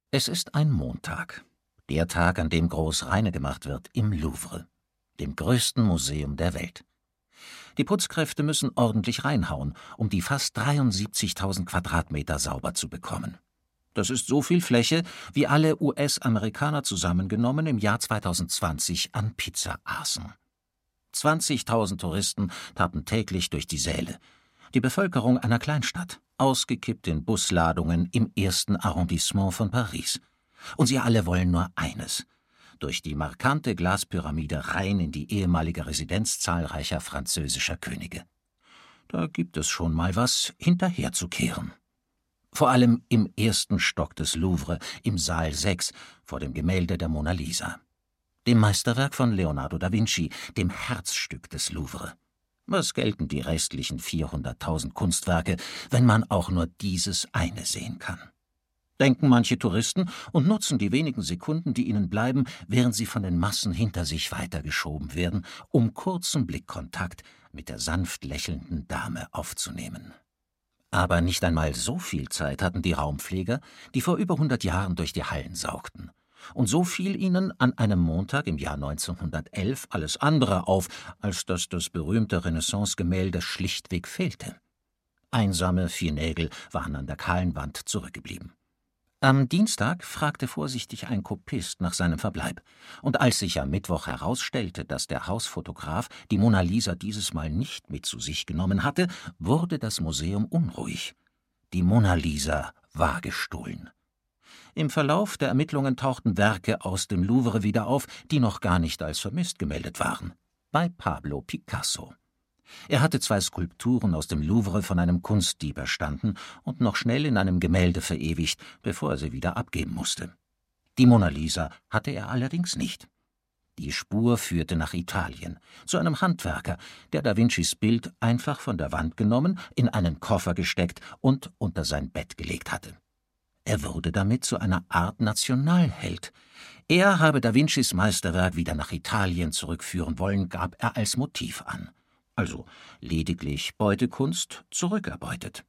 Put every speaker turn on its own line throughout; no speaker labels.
Es ist ein Montag, der Tag, an dem groß reine gemacht wird im Louvre, dem größten Museum der Welt. Die Putzkräfte müssen ordentlich reinhauen, um die fast 73.000 Quadratmeter sauber zu bekommen. Das ist so viel Fläche, wie alle US-Amerikaner zusammengenommen im Jahr 2020 an Pizza aßen. 20.000 Touristen taten täglich durch die Säle. Die Bevölkerung einer Kleinstadt, ausgekippt in Busladungen im ersten Arrondissement von Paris. Und sie alle wollen nur eines: durch die markante Glaspyramide rein in die ehemalige Residenz zahlreicher französischer Könige. Da gibt es schon mal was hinterherzukehren. Vor allem im ersten Stock des Louvre, im Saal 6, vor dem Gemälde der Mona Lisa. Dem Meisterwerk von Leonardo da Vinci, dem Herzstück des Louvre. Was gelten die restlichen 400.000 Kunstwerke, wenn man auch nur dieses eine sehen kann? Denken manche Touristen und nutzen die wenigen Sekunden, die ihnen bleiben, während sie von den Massen hinter sich weitergeschoben werden, um kurzen Blickkontakt mit der sanft lächelnden Dame aufzunehmen. Aber nicht einmal so viel Zeit hatten die Raumpfleger, die vor über 100 Jahren durch die Hallen saugten. Und so fiel ihnen an einem Montag im Jahr 1911 alles andere auf, als dass das berühmte Renaissance-Gemälde schlichtweg fehlte. Einsame 4 Nägel waren an der kahlen Wand zurückgeblieben. Am Dienstag fragte vorsichtig ein Kopist nach seinem Verbleib, und als sich am Mittwoch herausstellte, dass der Hausfotograf die Mona Lisa dieses Mal nicht mit zu sich genommen hatte, wurde das Museum unruhig. Die Mona Lisa war gestohlen. Im Verlauf der Ermittlungen tauchten Werke aus dem Louvre wieder auf, die noch gar nicht als vermisst gemeldet waren. Bei Pablo Picasso. Er hatte 2 Skulpturen aus dem Louvre von einem Kunstdieb erstanden und noch schnell in einem Gemälde verewigt, bevor er sie wieder abgeben musste. Die Mona Lisa hatte er allerdings nicht. Die Spur führte nach Italien, zu einem Handwerker, der Da Vincis Bild einfach von der Wand genommen, in einen Koffer gesteckt und unter sein Bett gelegt hatte. Er wurde damit zu einer Art Nationalheld. Er habe Da Vincis Meisterwerk wieder nach Italien zurückführen wollen, gab er als Motiv an. Also lediglich Beutekunst zurückerbeutet.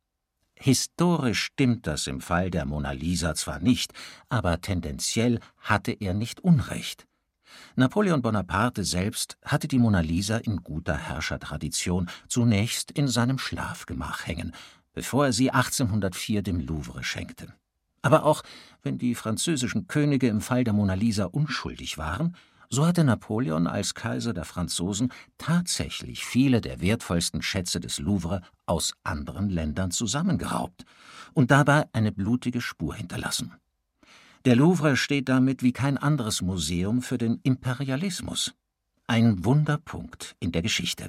Historisch stimmt das im Fall der Mona Lisa zwar nicht, aber tendenziell hatte er nicht Unrecht. Napoleon Bonaparte selbst hatte die Mona Lisa in guter Herrschertradition zunächst in seinem Schlafgemach hängen, bevor er sie 1804 dem Louvre schenkte. Aber auch wenn die französischen Könige im Fall der Mona Lisa unschuldig waren, so hatte Napoleon als Kaiser der Franzosen tatsächlich viele der wertvollsten Schätze des Louvre aus anderen Ländern zusammengeraubt und dabei eine blutige Spur hinterlassen. Der Louvre steht damit wie kein anderes Museum für den Imperialismus. Ein Wunderpunkt in der Geschichte.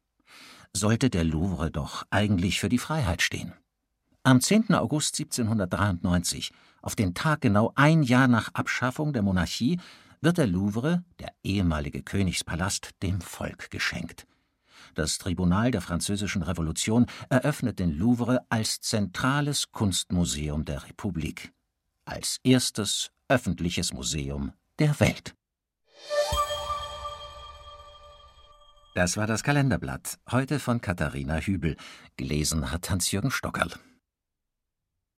Sollte der Louvre doch eigentlich für die Freiheit stehen. Am 10. August 1793, auf den Tag genau ein Jahr nach Abschaffung der Monarchie, wird der Louvre, der ehemalige Königspalast, dem Volk geschenkt. Das Tribunal der Französischen Revolution eröffnet den Louvre als zentrales Kunstmuseum der Republik, als erstes öffentliches Museum der Welt. Das war das Kalenderblatt, heute von Katharina Hübel. Gelesen hat Hans-Jürgen Stockerl.